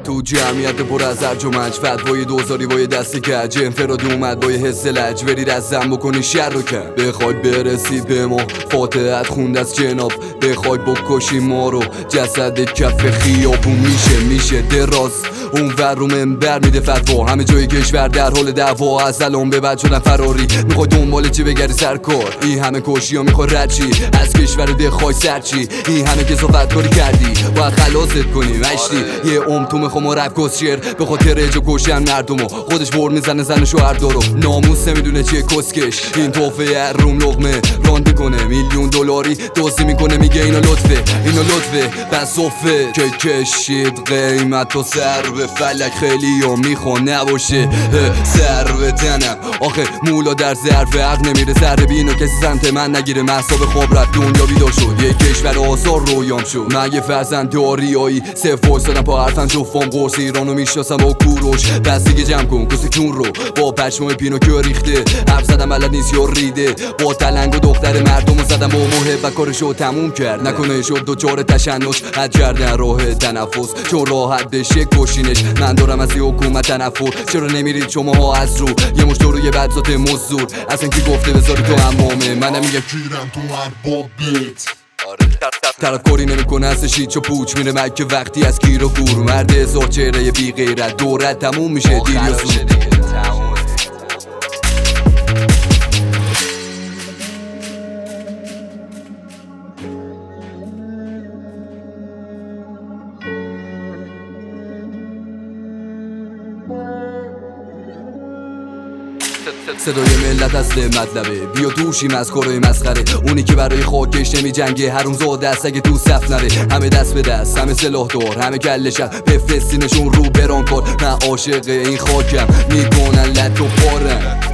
تو جمعیت پر از ارجمند، فتوای دوزاری با یه دست کج، انفرادی اومد با یه حس لج، برید از زن بکنی شر رو کن. بخوای برسی به ما فاتحت خوند از جناب، بخوای بکشی ما رو جسد کف خیابون میشه دراز. اون ور رو منبر میده فتوا، همه جای کشور در حال دعوا، از الان به بعد شدن فراری. میخوای دنبال چی بگردی سرکار؟ این همه کشی ها میخوای رد چی؟ از کشور بخوای سرچی؟ این همه کسافت کاری کردی باید خلاصت کنی مشتی. یه تو میخوام ما رپ کسشر به خاطر اجا کشن مردمو، خودش بر میزنه زن شوهردارو، ناموس نمیدونه چیه کسکش. این توفه روم لقمه راندی کنه $1,000,000 دوزی میکنه میگه اینا لطفه بس صفه که کشید قیمت و سر به فلک. خیلی ها میخوان نباشه سر به تنم، آخه مولا در ظرف عقل نمیره سر بینو کسی سمت من نگیره. محصاب خواب رفت دنیا بیدار شد، یه کشور آزار رویام شد. من یه فرزند داریایی صرف وایسادم پا حرفم جفام قرص ایرانو میشناسم با کوروش. بس دیگه جمع کن کسی کون رو با پشمای پینوکیو ریخته، حرف زدم بلد نیست یا ریده، با تلنگ و دختر مردمو زدم با محبت کارشو تموم کرد. نکنه شد دوچار تشنج حد کردن راه تنفس، چون راحت بشه کشینش. من دارم از یه حکومت تنفر، چرا نمیرید شماها از رو؟ یه مشت رو یه بدزات مزدور، اصلا کی گفته بذاری تو امامه؟ منم میگه کیرم تو اربابت. طرفکاری نمیکنه ازش هیچ و پوچ، میره مکه وقتی از گیر و گور. مرد هزار چهره بی غیرت، دورت تموم میشه دیر یا زود. صدای ملت اصل مطلبه، بیا دوشیم از کارای مسخره. اونی که برای خاکش نمی جنگه حروم زاده است اگه تو صف نره. همه دست به دست، همه سلاح دار، همه کله شب بفرستینشون رو بران کار. من عاشق این خاکم، میکنن لط و پارم.